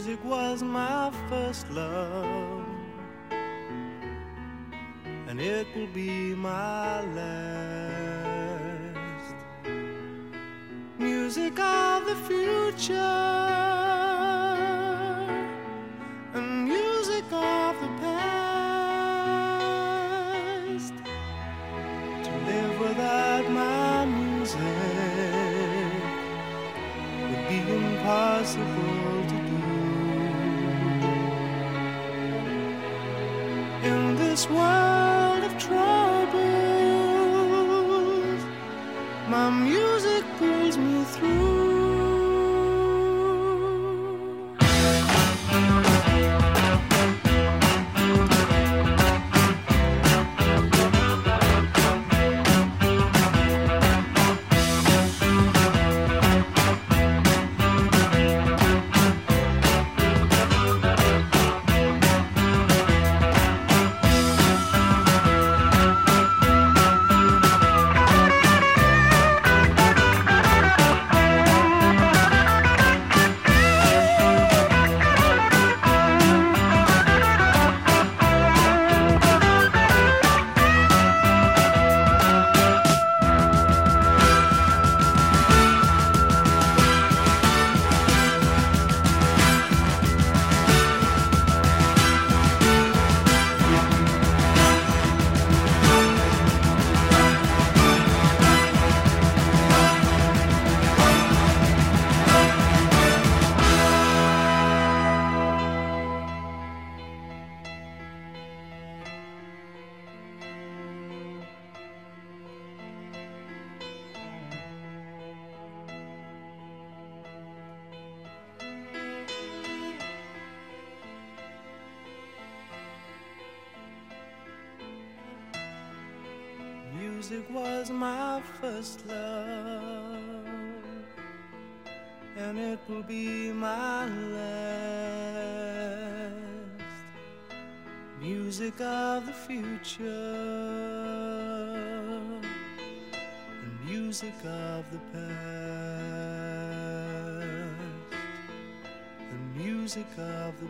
Music was my first love, and it will be my last. Music of the future and music of the past. To live without my music would be impossible to do. In this world of troubles, my music pulls me through. Music was my first love, and it will be my last. Music of the future and music of the past, and music of the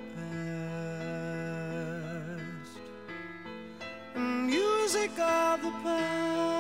past, and music of the past.